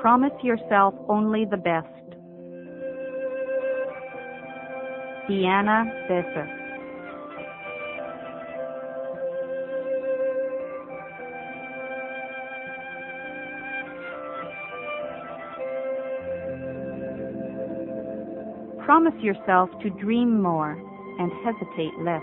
Promise yourself only the best. Diana Besser. Promise yourself to dream more and hesitate less.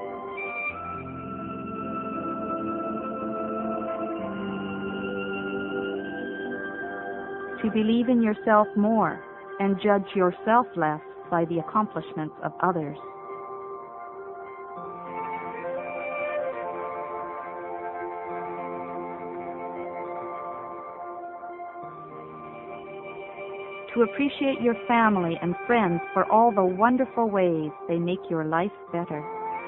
To believe in yourself more and judge yourself less by the accomplishments of others. To appreciate your family and friends for all the wonderful ways they make your life better.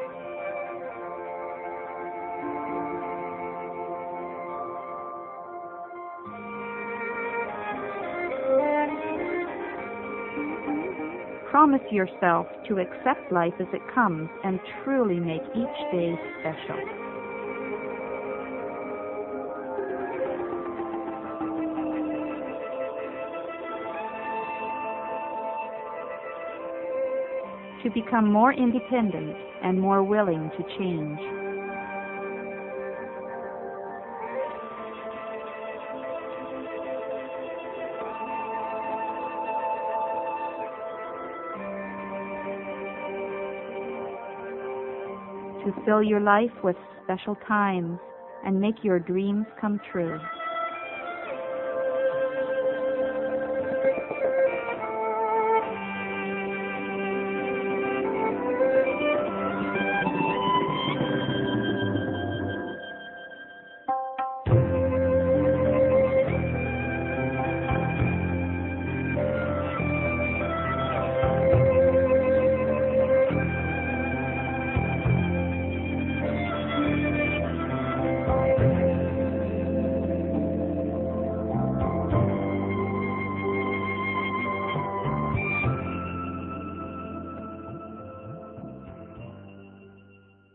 Promise yourself to accept life as it comes and truly make each day special. To become more independent and more willing to change. To fill your life with special times and make your dreams come true.